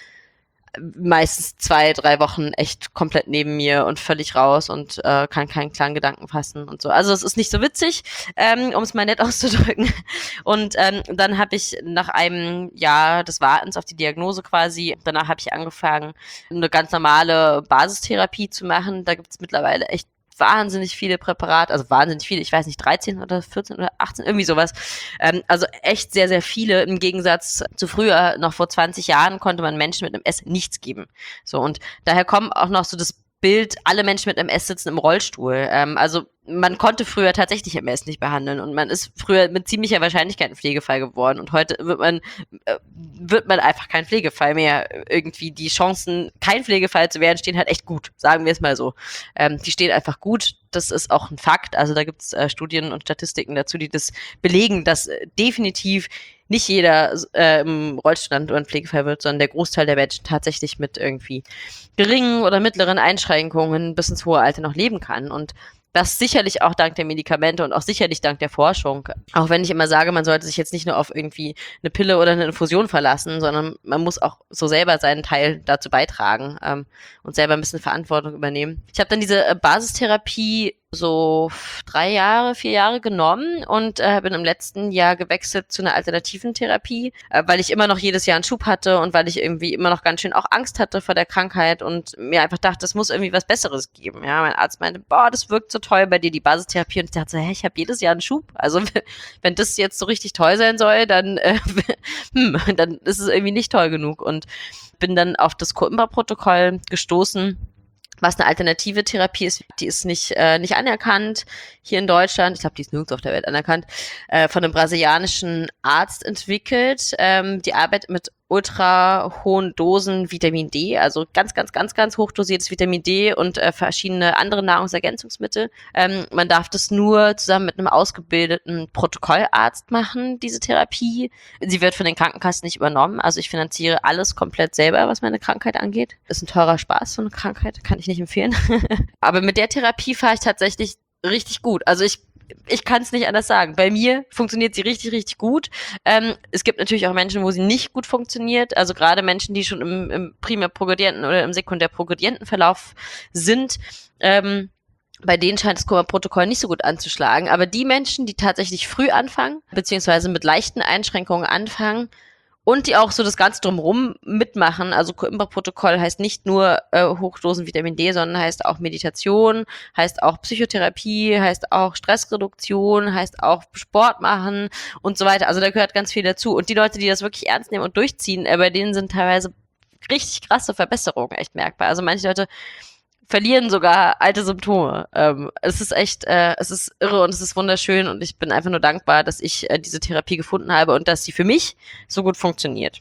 meistens zwei, drei Wochen echt komplett neben mir und völlig raus und äh, kann keinen klaren Gedanken fassen und so. Also es ist nicht so witzig, ähm, um es mal nett auszudrücken. Und ähm, dann habe ich nach einem Jahr des Wartens auf die Diagnose quasi, danach habe ich angefangen, eine ganz normale Basistherapie zu machen. Da gibt es mittlerweile echt wahnsinnig viele Präparate, also wahnsinnig viele, ich weiß nicht, dreizehn oder vierzehn oder achtzehn, irgendwie sowas. Ähm, also echt sehr, sehr viele. Im Gegensatz zu früher, noch vor zwanzig Jahren, konnte man Menschen mit einem S nichts geben. So, und daher kommt auch noch so das Bild, alle Menschen mit M S sitzen im Rollstuhl. Ähm, also man konnte früher tatsächlich M S nicht behandeln und man ist früher mit ziemlicher Wahrscheinlichkeit ein Pflegefall geworden und heute wird man äh, wird man einfach kein Pflegefall mehr. Irgendwie die Chancen, kein Pflegefall zu werden, stehen halt echt gut, sagen wir es mal so. Ähm, die stehen einfach gut, das ist auch ein Fakt. Also da gibt es äh, Studien und Statistiken dazu, die das belegen, dass äh, definitiv nicht jeder äh, im Rollstuhl oder ein Pflegefall wird, sondern der Großteil der Menschen tatsächlich mit irgendwie geringen oder mittleren Einschränkungen bis ins hohe Alter noch leben kann. Und das sicherlich auch dank der Medikamente und auch sicherlich dank der Forschung. Auch wenn ich immer sage, man sollte sich jetzt nicht nur auf irgendwie eine Pille oder eine Infusion verlassen, sondern man muss auch so selber seinen Teil dazu beitragen ähm, und selber ein bisschen Verantwortung übernehmen. Ich habe dann diese äh, Basistherapie so drei Jahre, vier Jahre genommen und äh, bin im letzten Jahr gewechselt zu einer alternativen Therapie, äh, weil ich immer noch jedes Jahr einen Schub hatte und weil ich irgendwie immer noch ganz schön auch Angst hatte vor der Krankheit und mir einfach dachte, es muss irgendwie was Besseres geben. Ja, mein Arzt meinte, boah, das wirkt so toll bei dir, die Basistherapie. Und ich dachte so, hä, ich habe jedes Jahr einen Schub. Also wenn das jetzt so richtig toll sein soll, dann, äh, hm, dann ist es irgendwie nicht toll genug. Und bin dann auf das Coimbra-Protokoll gestoßen, was eine alternative Therapie ist. Die ist nicht äh, nicht anerkannt hier in Deutschland. Ich glaube, die ist nirgends auf der Welt anerkannt. Äh, von einem brasilianischen Arzt entwickelt. Ähm, die arbeitet mit ultra hohen Dosen Vitamin D, also ganz, ganz, ganz, ganz hochdosiertes Vitamin D und äh, verschiedene andere Nahrungsergänzungsmittel. Ähm, man darf das nur zusammen mit einem ausgebildeten Protokollarzt machen, diese Therapie. Sie wird von den Krankenkassen nicht übernommen, also ich finanziere alles komplett selber, was meine Krankheit angeht. Ist ein teurer Spaß, so eine Krankheit, kann ich nicht empfehlen. Aber mit der Therapie fahre ich tatsächlich richtig gut. Also ich Ich kann es nicht anders sagen. Bei mir funktioniert sie richtig, richtig gut. Ähm, es gibt natürlich auch Menschen, wo sie nicht gut funktioniert. Also gerade Menschen, die schon im, im primär progredienten oder im sekundär progredienten Verlauf sind. Ähm, bei denen scheint das Coimbra-Protokoll nicht so gut anzuschlagen. Aber die Menschen, die tatsächlich früh anfangen, beziehungsweise mit leichten Einschränkungen anfangen, und die auch so das Ganze drumherum mitmachen. Also Coimbra-Protokoll heißt nicht nur äh, Hochdosen Vitamin D, sondern heißt auch Meditation, heißt auch Psychotherapie, heißt auch Stressreduktion, heißt auch Sport machen und so weiter. Also da gehört ganz viel dazu. Und die Leute, die das wirklich ernst nehmen und durchziehen, äh, bei denen sind teilweise richtig krasse Verbesserungen echt merkbar. Also manche Leute verlieren sogar alte Symptome. Ähm, es ist echt, äh, es ist irre und es ist wunderschön und ich bin einfach nur dankbar, dass ich äh, diese Therapie gefunden habe und dass sie für mich so gut funktioniert.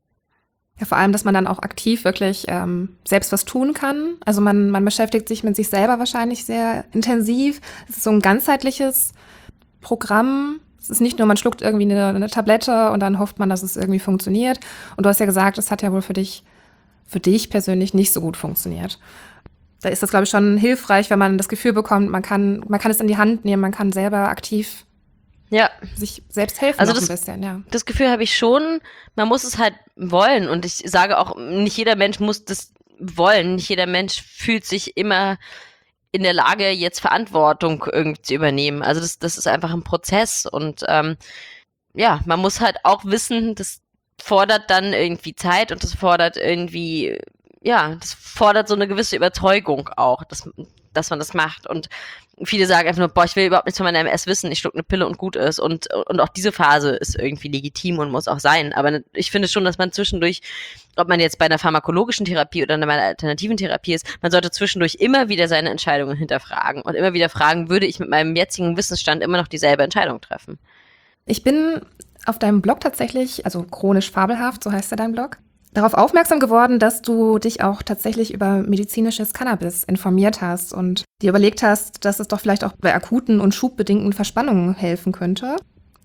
Ja, vor allem, dass man dann auch aktiv wirklich ähm, selbst was tun kann. Also man, man beschäftigt sich mit sich selber wahrscheinlich sehr intensiv. Es ist so ein ganzheitliches Programm. Es ist nicht nur, man schluckt irgendwie eine, eine Tablette und dann hofft man, dass es irgendwie funktioniert. Und du hast ja gesagt, es hat ja wohl für dich, für dich persönlich nicht so gut funktioniert. Da ist das, glaube ich, schon hilfreich, wenn man das Gefühl bekommt, man kann, man kann es in die Hand nehmen, man kann selber aktiv ja. sich selbst helfen also noch das, ein bisschen. Ja. Das Gefühl habe ich schon, man muss es halt wollen. Und ich sage auch, nicht jeder Mensch muss das wollen. Nicht jeder Mensch fühlt sich immer in der Lage, jetzt Verantwortung irgendwie zu übernehmen. Also das, das ist einfach ein Prozess. Und ähm, ja, man muss halt auch wissen, das fordert dann irgendwie Zeit und das fordert irgendwie ja, das fordert so eine gewisse Überzeugung auch, dass, dass man das macht. Und viele sagen einfach nur, boah, ich will überhaupt nichts von meiner M S wissen, ich schluck eine Pille und gut ist. Und, und auch diese Phase ist irgendwie legitim und muss auch sein. Aber ich finde schon, dass man zwischendurch, ob man jetzt bei einer pharmakologischen Therapie oder bei einer alternativen Therapie ist, man sollte zwischendurch immer wieder seine Entscheidungen hinterfragen und immer wieder fragen, würde ich mit meinem jetzigen Wissensstand immer noch dieselbe Entscheidung treffen? Ich bin auf deinem Blog tatsächlich, also chronisch fabelhaft, so heißt ja dein Blog, darauf aufmerksam geworden, dass du dich auch tatsächlich über medizinisches Cannabis informiert hast und dir überlegt hast, dass es doch vielleicht auch bei akuten und schubbedingten Verspannungen helfen könnte.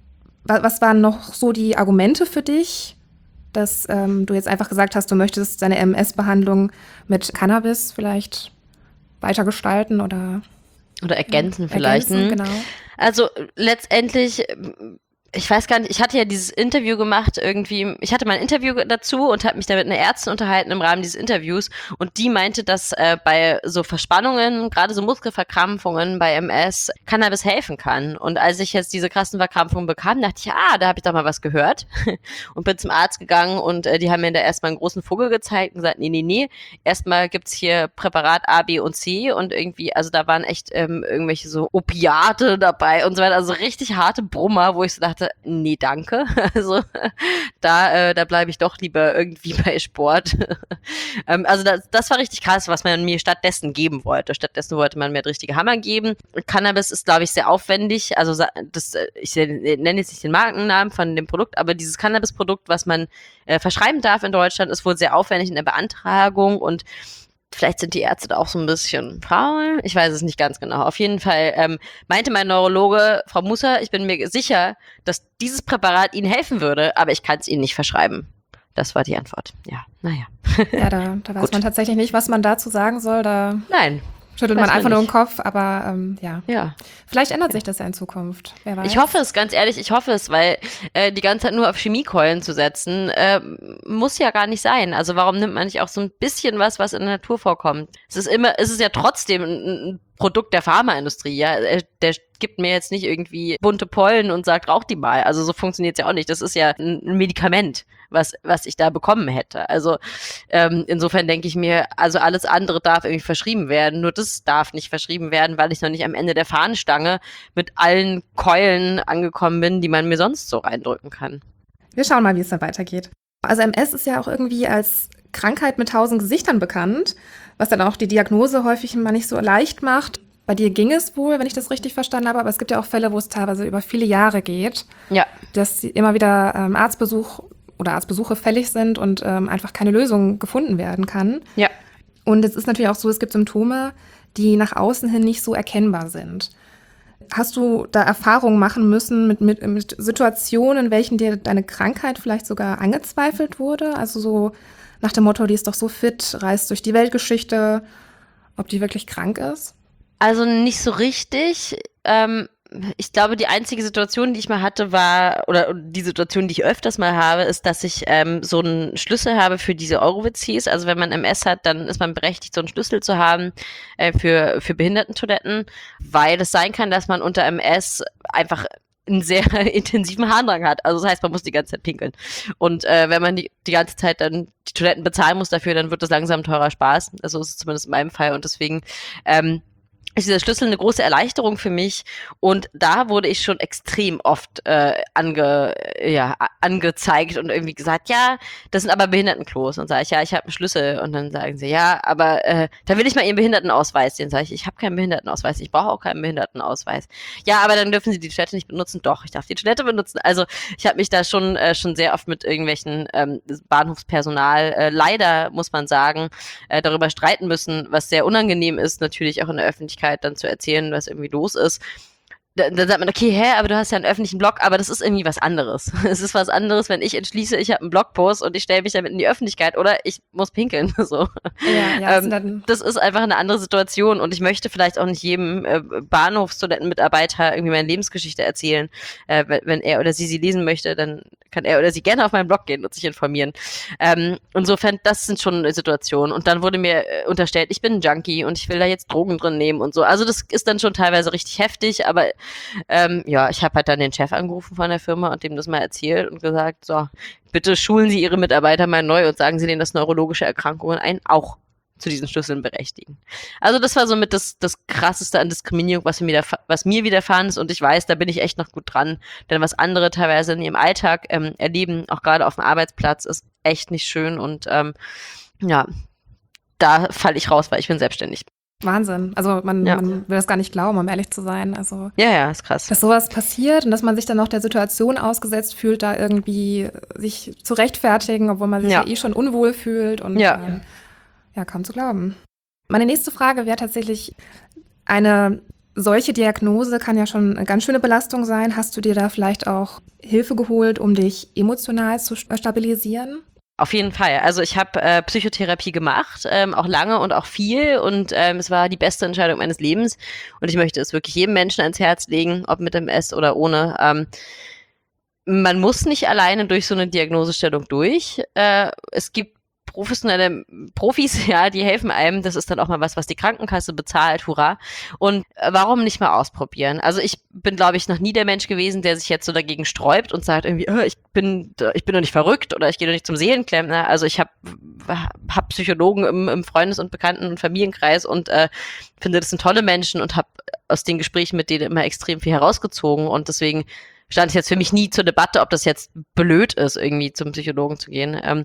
Was waren noch so die Argumente für dich, dass ähm, du jetzt einfach gesagt hast, du möchtest deine M S-Behandlung mit Cannabis vielleicht weiter gestalten oder Oder ergänzen ja, vielleicht. Ergänzen, hm. genau. Also letztendlich, ich weiß gar nicht, ich hatte ja dieses Interview gemacht irgendwie, ich hatte mal ein Interview dazu und habe mich da mit einer Ärztin unterhalten im Rahmen dieses Interviews und die meinte, dass äh, bei so Verspannungen, gerade so Muskelverkrampfungen bei M S, Cannabis helfen kann. Und als ich jetzt diese krassen Verkrampfungen bekam, dachte ich, ah, da habe ich doch mal was gehört und bin zum Arzt gegangen und äh, die haben mir da erstmal einen großen Vogel gezeigt und gesagt, nee, nee, nee, erstmal gibt's hier Präparat A, B und C und irgendwie, also da waren echt ähm, irgendwelche so Opiate dabei und so weiter, also richtig harte Brummer, wo ich so dachte, nee, danke. Also da, äh, da bleibe ich doch lieber irgendwie bei Sport. ähm, also das, das war richtig krass, was man mir stattdessen geben wollte. Stattdessen wollte man mir richtige Hammer geben. Cannabis ist, glaube ich, sehr aufwendig. Also das, ich nenne jetzt nicht den Markennamen von dem Produkt, aber dieses Cannabis-Produkt, was man äh, verschreiben darf in Deutschland, ist wohl sehr aufwendig in der Beantragung und vielleicht sind die Ärzte da auch so ein bisschen faul. Ich weiß es nicht ganz genau. Auf jeden Fall ähm, meinte mein Neurologe, Frau Musser, ich bin mir sicher, dass dieses Präparat Ihnen helfen würde, aber ich kann es Ihnen nicht verschreiben. Das war die Antwort. Ja, naja. Ja, da, da weiß man tatsächlich nicht, was man dazu sagen soll. Da Nein. schüttelt man einfach nur den Kopf, aber ähm, ja. ja. Vielleicht ändert sich das ja in Zukunft. Wer weiß. Ich hoffe es, ganz ehrlich, ich hoffe es, weil äh, die ganze Zeit nur auf Chemiekeulen zu setzen, äh, muss ja gar nicht sein. Also warum nimmt man nicht auch so ein bisschen was, was in der Natur vorkommt? Es ist immer, es ist ja trotzdem ein, ein Produkt der Pharmaindustrie, ja. Der gibt mir jetzt nicht irgendwie bunte Pollen und sagt, rauch die mal. Also so funktioniert's ja auch nicht. Das ist ja ein Medikament, was, was ich da bekommen hätte. Also ähm, insofern denke ich mir, also alles andere darf irgendwie verschrieben werden. Nur das darf nicht verschrieben werden, weil ich noch nicht am Ende der Fahnenstange mit allen Keulen angekommen bin, die man mir sonst so reindrücken kann. Wir schauen mal, wie es da weitergeht. Also M S ist ja auch irgendwie als Krankheit mit tausend Gesichtern bekannt, was dann auch die Diagnose häufig mal nicht so leicht macht. Bei dir ging es wohl, wenn ich das richtig verstanden habe, aber es gibt ja auch Fälle, wo es teilweise über viele Jahre geht, ja. dass immer wieder ähm, Arztbesuch oder Arztbesuche fällig sind und ähm, einfach keine Lösung gefunden werden kann. Ja. Und es ist natürlich auch so, es gibt Symptome, die nach außen hin nicht so erkennbar sind. Hast du da Erfahrungen machen müssen mit, mit, mit Situationen, in welchen dir deine Krankheit vielleicht sogar angezweifelt wurde? Also so nach dem Motto, die ist doch so fit, reist durch die Weltgeschichte, ob die wirklich krank ist? Also nicht so richtig. Ähm, ich glaube, die einzige Situation, die ich mal hatte, war, oder die Situation, die ich öfters mal habe, ist, dass ich ähm, so einen Schlüssel habe für diese Eurowitz-Cs. Also wenn man M S hat, dann ist man berechtigt, so einen Schlüssel zu haben äh, für, für Behindertentoiletten, weil es sein kann, dass man unter M S einfach einen sehr intensiven Harndrang hat. Also das heißt, man muss die ganze Zeit pinkeln. Und äh, wenn man die, die ganze Zeit dann die Toiletten bezahlen muss dafür, dann wird das langsam teurer Spaß. Also ist es zumindest in meinem Fall. Und deswegen ähm, ist dieser Schlüssel eine große Erleichterung für mich. Und da wurde ich schon extrem oft äh, ange, ja, angezeigt und irgendwie gesagt, ja, das sind aber Behindertenklos. Und sage ich, ja, ich habe einen Schlüssel. Und dann sagen sie, ja, aber äh, da will ich mal Ihren Behindertenausweis. Den sage ich, ich habe keinen Behindertenausweis, ich brauche auch keinen Behindertenausweis. Ja, aber dann dürfen Sie die Toilette nicht benutzen. Doch, ich darf die Toilette benutzen. Also ich habe mich da schon äh, schon sehr oft mit irgendwelchen ähm, Bahnhofspersonal, äh, leider muss man sagen, äh, darüber streiten müssen, was sehr unangenehm ist, natürlich auch in der Öffentlichkeit dann zu erzählen, was irgendwie los ist. Dann, dann sagt man, okay, hä, aber du hast ja einen öffentlichen Blog, aber das ist irgendwie was anderes. Es ist was anderes, wenn ich entschließe, ich habe einen Blogpost und ich stelle mich damit in die Öffentlichkeit oder ich muss pinkeln. So. Ja, ja, ähm, das, ist das ist einfach eine andere Situation und ich möchte vielleicht auch nicht jedem äh, Bahnhofstoilettenmitarbeiter irgendwie meine Lebensgeschichte erzählen. Äh, wenn, wenn er oder sie sie lesen möchte, dann kann er oder sie gerne auf meinen Blog gehen und sich informieren. Ähm, insofern, das sind schon Situationen. Und dann wurde mir äh, unterstellt, ich bin ein Junkie und ich will da jetzt Drogen drin nehmen und so. Also das ist dann schon teilweise richtig heftig, aber Ähm, ja, ich habe halt dann den Chef angerufen von der Firma und dem das mal erzählt und gesagt, so, bitte schulen Sie Ihre Mitarbeiter mal neu und sagen Sie denen, dass neurologische Erkrankungen einen auch zu diesen Schlüsseln berechtigen. Also das war somit das, das Krasseste an Diskriminierung, was mir, was mir widerfahren ist und ich weiß, da bin ich echt noch gut dran, denn was andere teilweise in ihrem Alltag ähm, erleben, auch gerade auf dem Arbeitsplatz, ist echt nicht schön und ähm, ja, da falle ich raus, weil ich bin selbstständig. Wahnsinn. Also man, Ja. man will das gar nicht glauben, um ehrlich zu sein. Also Ja, ja, ist krass. dass sowas passiert und dass man sich dann noch der Situation ausgesetzt fühlt, da irgendwie sich zu rechtfertigen, obwohl man sich ja, Ja. eh schon unwohl fühlt und Ja. ähm, ja, kaum zu glauben. Meine nächste Frage wäre tatsächlich, eine solche Diagnose kann ja schon eine ganz schöne Belastung sein. Hast du dir da vielleicht auch Hilfe geholt, um dich emotional zu stabilisieren? Auf jeden Fall. Also ich habe äh, Psychotherapie gemacht, ähm, auch lange und auch viel und ähm, es war die beste Entscheidung meines Lebens und ich möchte es wirklich jedem Menschen ans Herz legen, ob mit M S oder ohne. Ähm, man muss nicht alleine durch so eine Diagnosestellung durch. Äh, es gibt professionelle Profis, ja, die helfen einem. Das ist dann auch mal was, was die Krankenkasse bezahlt, hurra. Und äh, warum nicht mal ausprobieren? Also ich bin, glaube ich, noch nie der Mensch gewesen, der sich jetzt so dagegen sträubt und sagt irgendwie, oh, ich bin, ich bin doch nicht verrückt oder ich gehe doch nicht zum Seelenklempner. Also ich habe hab Psychologen im, im Freundes- und Bekannten- und Familienkreis und äh, finde, das sind tolle Menschen und habe aus den Gesprächen mit denen immer extrem viel herausgezogen und deswegen stand es jetzt für mich nie zur Debatte, ob das jetzt blöd ist, irgendwie zum Psychologen zu gehen. Ähm,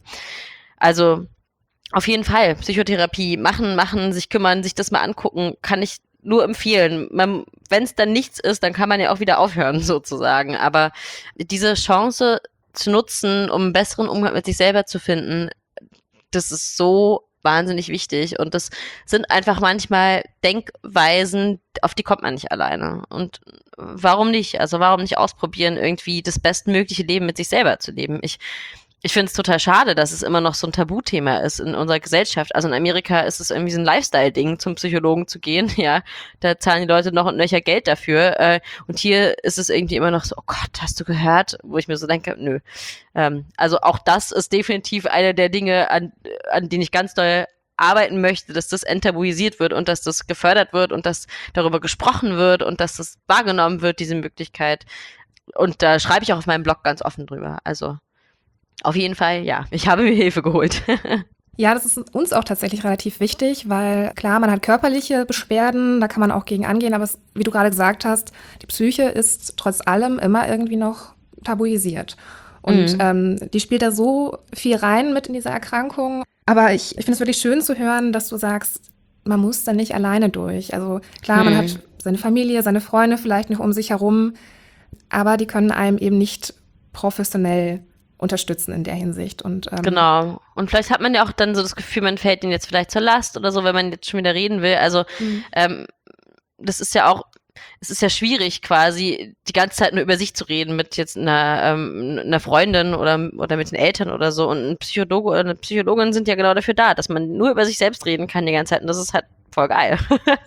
Also auf jeden Fall Psychotherapie machen, machen, sich kümmern, sich das mal angucken, kann ich nur empfehlen. Wenn es dann nichts ist, dann kann man ja auch wieder aufhören sozusagen. Aber diese Chance zu nutzen, um einen besseren Umgang mit sich selber zu finden, das ist so wahnsinnig wichtig. Und das sind einfach manchmal Denkweisen, auf die kommt man nicht alleine. Und warum nicht? Also warum nicht ausprobieren, irgendwie das bestmögliche Leben mit sich selber zu leben? Ich Ich finde es total schade, dass es immer noch so ein Tabuthema ist in unserer Gesellschaft. Also in Amerika ist es irgendwie so ein Lifestyle-Ding, zum Psychologen zu gehen, ja. Da zahlen die Leute noch und nöcher Geld dafür. Äh, und hier ist es irgendwie immer noch so, oh Gott, hast du gehört? Wo ich mir so denke, nö. Ähm, also auch das ist definitiv eine der Dinge, an, an denen ich ganz doll arbeiten möchte, dass das enttabuisiert wird und dass das gefördert wird und dass darüber gesprochen wird und dass das wahrgenommen wird, diese Möglichkeit. Und da schreibe ich auch auf meinem Blog ganz offen drüber. Also auf jeden Fall, ja. Ich habe mir Hilfe geholt. Ja, das ist uns auch tatsächlich relativ wichtig, weil klar, man hat körperliche Beschwerden, da kann man auch gegen angehen, aber es, wie du gerade gesagt hast, die Psyche ist trotz allem immer irgendwie noch tabuisiert. Und Mhm. ähm, die spielt da so viel rein mit in diese Erkrankung. Aber ich, ich finde es wirklich schön zu hören, dass du sagst, man muss da nicht alleine durch. Also klar, man Mhm. hat seine Familie, seine Freunde vielleicht noch um sich herum, aber die können einem eben nicht professionell unterstützen in der Hinsicht. Und, ähm, Genau. Und vielleicht hat man ja auch dann so das Gefühl, man fällt ihnen jetzt vielleicht zur Last oder so, wenn man jetzt schon wieder reden will. Also Mhm. ähm, das ist ja auch, es ist ja schwierig quasi die ganze Zeit nur über sich zu reden mit jetzt einer, ähm, einer Freundin oder, oder mit den Eltern oder so. Und ein Psychologe oder eine Psychologin sind ja genau dafür da, dass man nur über sich selbst reden kann die ganze Zeit. Und das ist halt voll geil.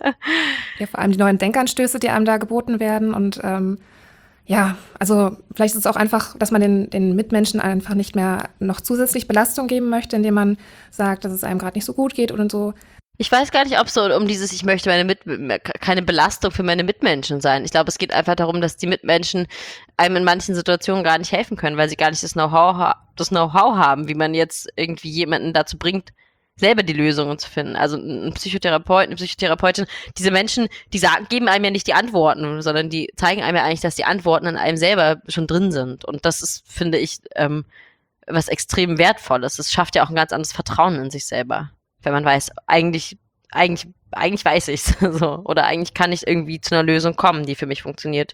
Ja, vor allem die neuen Denkanstöße, die einem da geboten werden. Und ähm, ja, also vielleicht ist es auch einfach, dass man den, den Mitmenschen einfach nicht mehr noch zusätzlich Belastung geben möchte, indem man sagt, dass es einem gerade nicht so gut geht und so. Ich weiß gar nicht, ob so um dieses, ich möchte meine Mit keine Belastung für meine Mitmenschen sein. Ich glaube, es geht einfach darum, dass die Mitmenschen einem in manchen Situationen gar nicht helfen können, weil sie gar nicht das Know-how das Know-how haben, wie man jetzt irgendwie jemanden dazu bringt, selber die Lösungen zu finden. Also ein Psychotherapeut, eine Psychotherapeutin, diese Menschen, die sagen, geben einem ja nicht die Antworten, sondern die zeigen einem ja eigentlich, dass die Antworten in einem selber schon drin sind. Und das ist, finde ich, ähm, was extrem Wertvolles. Es schafft ja auch ein ganz anderes Vertrauen in sich selber, wenn man weiß, eigentlich, eigentlich, eigentlich weiß ich's so. Oder eigentlich kann ich irgendwie zu einer Lösung kommen, die für mich funktioniert.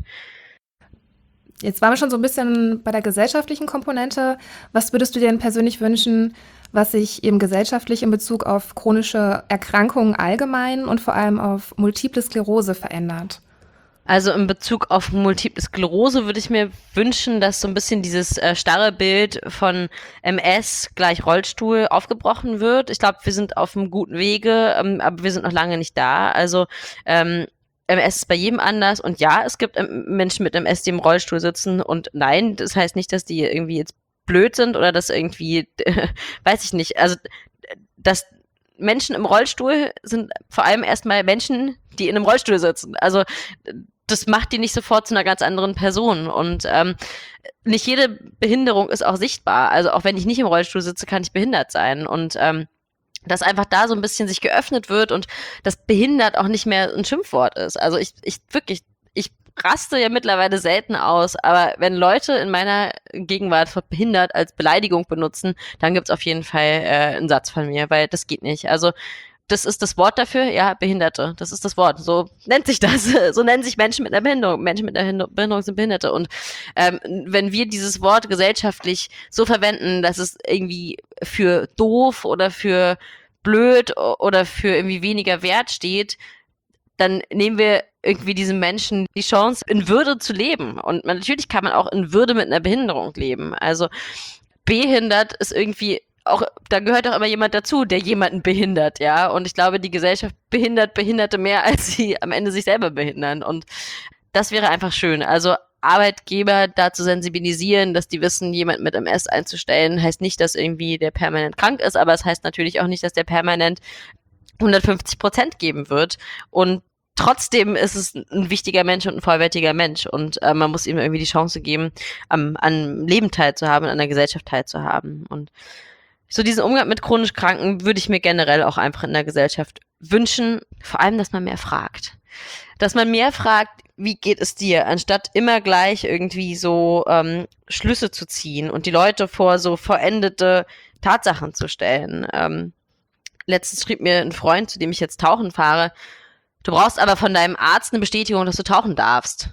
Jetzt waren wir schon so ein bisschen bei der gesellschaftlichen Komponente. Was würdest du dir denn persönlich wünschen, was sich eben gesellschaftlich in Bezug auf chronische Erkrankungen allgemein und vor allem auf Multiple Sklerose verändert? Also in Bezug auf Multiple Sklerose würde ich mir wünschen, dass so ein bisschen dieses äh, starre Bild von M S gleich Rollstuhl aufgebrochen wird. Ich glaube, wir sind auf einem guten Wege, ähm, aber wir sind noch lange nicht da. Also ähm, M S ist bei jedem anders und ja, es gibt ähm, Menschen mit M S, die im Rollstuhl sitzen und nein, das heißt nicht, dass die irgendwie jetzt blöd sind oder dass irgendwie, äh, weiß ich nicht, also dass Menschen im Rollstuhl sind vor allem erstmal Menschen, die in einem Rollstuhl sitzen. Also das macht die nicht sofort zu einer ganz anderen Person. Und ähm, nicht jede Behinderung ist auch sichtbar. Also auch wenn ich nicht im Rollstuhl sitze, kann ich behindert sein. Und ähm, dass einfach da so ein bisschen sich geöffnet wird und das behindert auch nicht mehr ein Schimpfwort ist. Also ich, ich wirklich, ich raste ja mittlerweile selten aus, aber wenn Leute in meiner Gegenwart behindert als Beleidigung benutzen, dann gibt's auf jeden Fall äh, einen Satz von mir, weil das geht nicht. Also das ist das Wort dafür, ja, Behinderte, das ist das Wort, so nennt sich das, so nennen sich Menschen mit einer Behinderung, Menschen mit einer Behinderung sind Behinderte und ähm, wenn wir dieses Wort gesellschaftlich so verwenden, dass es irgendwie für doof oder für blöd oder für irgendwie weniger Wert steht, dann nehmen wir irgendwie diesen Menschen die Chance, in Würde zu leben. Und man, natürlich kann man auch in Würde mit einer Behinderung leben. Also behindert ist irgendwie auch, da gehört auch immer jemand dazu, der jemanden behindert, ja. Und ich glaube, die Gesellschaft behindert Behinderte mehr, als sie am Ende sich selber behindern. Und das wäre einfach schön. Also Arbeitgeber dazu sensibilisieren, dass die wissen, jemand mit M S einzustellen, heißt nicht, dass irgendwie der permanent krank ist, aber es heißt natürlich auch nicht, dass der permanent hundertfünfzig Prozent geben wird. Und trotzdem ist es ein wichtiger Mensch und ein vollwertiger Mensch. Und äh, man muss ihm irgendwie die Chance geben, am, am Leben teilzuhaben, an der Gesellschaft teilzuhaben. Und so diesen Umgang mit chronisch Kranken würde ich mir generell auch einfach in der Gesellschaft wünschen. Vor allem, dass man mehr fragt. Dass man mehr fragt, wie geht es dir, anstatt immer gleich irgendwie so ähm, Schlüsse zu ziehen und die Leute vor so vollendete Tatsachen zu stellen. Ähm, letztens schrieb mir ein Freund, zu dem ich jetzt tauchen fahre, du brauchst aber von deinem Arzt eine Bestätigung, dass du tauchen darfst.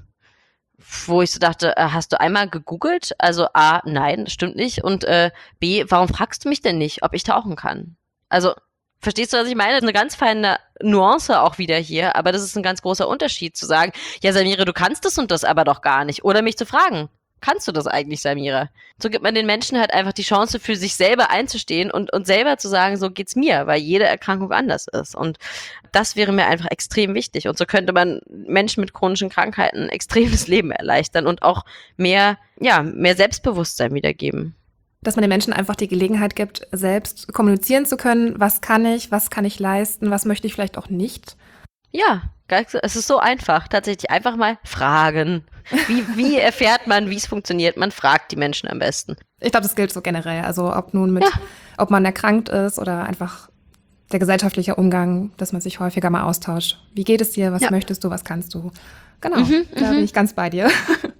Wo ich so dachte, äh, hast du einmal gegoogelt? Also A, nein, das stimmt nicht. Und äh, B, warum fragst du mich denn nicht, ob ich tauchen kann? Also, verstehst du, was ich meine? Das ist eine ganz feine Nuance auch wieder hier, aber das ist ein ganz großer Unterschied zu sagen, ja Samira, du kannst das und das aber doch gar nicht. Oder mich zu fragen, kannst du das eigentlich, Samira? So gibt man den Menschen halt einfach die Chance, für sich selber einzustehen und, und selber zu sagen, so geht's mir, weil jede Erkrankung anders ist. Und das wäre mir einfach extrem wichtig. Und so könnte man Menschen mit chronischen Krankheiten extrem das Leben erleichtern und auch mehr, ja, mehr Selbstbewusstsein wiedergeben. Dass man den Menschen einfach die Gelegenheit gibt, selbst kommunizieren zu können, was kann ich, was kann ich leisten, was möchte ich vielleicht auch nicht. Ja, es ist so einfach. Tatsächlich einfach mal fragen. Wie, wie erfährt man, wie es funktioniert? Man fragt die Menschen am besten. Ich glaube, das gilt so generell. Also ob nun mit, ja. ob man erkrankt ist oder einfach der gesellschaftliche Umgang, dass man sich häufiger mal austauscht. Wie geht es dir? Was ja. möchtest du? Was kannst du? Genau, mhm, da mhm. bin ich ganz bei dir.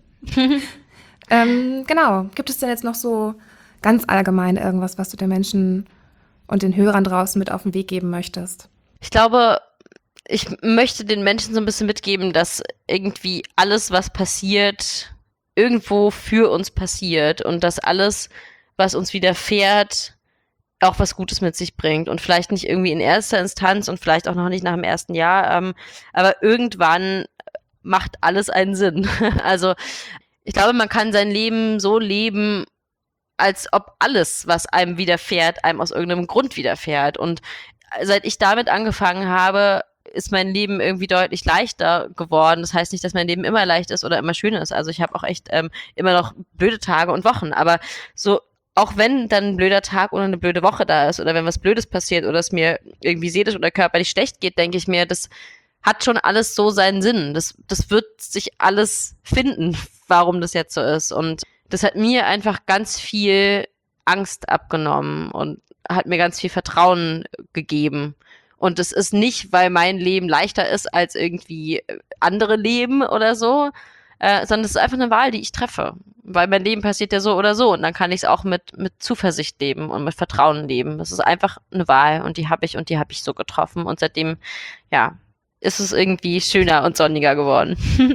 ähm, genau. Gibt es denn jetzt noch so ganz allgemein irgendwas, was du den Menschen und den Hörern draußen mit auf den Weg geben möchtest? Ich glaube, ich möchte den Menschen so ein bisschen mitgeben, dass irgendwie alles, was passiert, irgendwo für uns passiert und dass alles, was uns widerfährt, auch was Gutes mit sich bringt und vielleicht nicht irgendwie in erster Instanz und vielleicht auch noch nicht nach dem ersten Jahr, ähm, aber irgendwann macht alles einen Sinn. Also ich glaube, man kann sein Leben so leben, als ob alles, was einem widerfährt, einem aus irgendeinem Grund widerfährt. Und seit ich damit angefangen habe, ist mein Leben irgendwie deutlich leichter geworden. Das heißt nicht, dass mein Leben immer leicht ist oder immer schön ist. Also ich habe auch echt ähm, immer noch blöde Tage und Wochen. Aber so, auch wenn dann ein blöder Tag oder eine blöde Woche da ist oder wenn was Blödes passiert oder es mir irgendwie seelisch oder körperlich schlecht geht, denke ich mir, das hat schon alles so seinen Sinn. Das, das wird sich alles finden, warum das jetzt so ist. Und das hat mir einfach ganz viel Angst abgenommen und hat mir ganz viel Vertrauen gegeben. Und es ist nicht, weil mein Leben leichter ist als irgendwie andere Leben oder so, äh, sondern es ist einfach eine Wahl, die ich treffe. Weil mein Leben passiert ja so oder so und dann kann ich es auch mit, mit Zuversicht leben und mit Vertrauen leben. Das ist einfach eine Wahl und die habe ich und die habe ich so getroffen. Und seitdem, ja, ist es irgendwie schöner und sonniger geworden.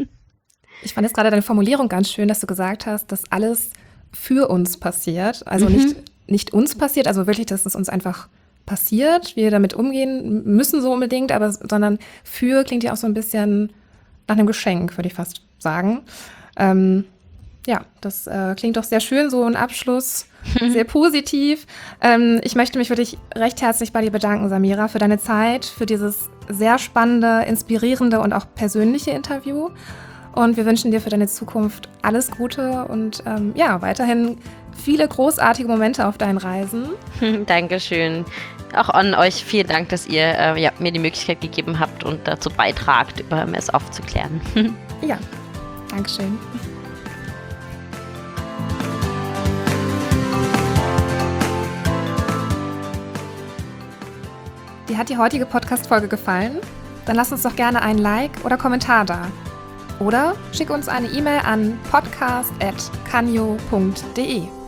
Ich fand jetzt gerade deine Formulierung ganz schön, dass du gesagt hast, dass alles für uns passiert. Also mhm. nicht, nicht uns passiert, also wirklich, dass es uns einfach passiert, wir damit umgehen müssen so unbedingt, aber sondern für klingt ja auch so ein bisschen nach einem Geschenk, würde ich fast sagen. Ähm, ja, das äh, klingt doch sehr schön, so ein Abschluss, sehr positiv. Ähm, ich möchte mich wirklich recht herzlich bei dir bedanken, Samira, für deine Zeit, für dieses sehr spannende, inspirierende und auch persönliche Interview. Und wir wünschen dir für deine Zukunft alles Gute und ähm, ja, weiterhin viele großartige Momente auf deinen Reisen. Dankeschön. Auch an euch vielen Dank, dass ihr äh, ja, mir die Möglichkeit gegeben habt und dazu beitragt, über M S aufzuklären. Ja, Dankeschön. Dir hat die heutige Podcast-Folge gefallen? Dann lass uns doch gerne einen Like oder Kommentar da. Oder schick uns eine E-Mail an podcast at canyo punkt de.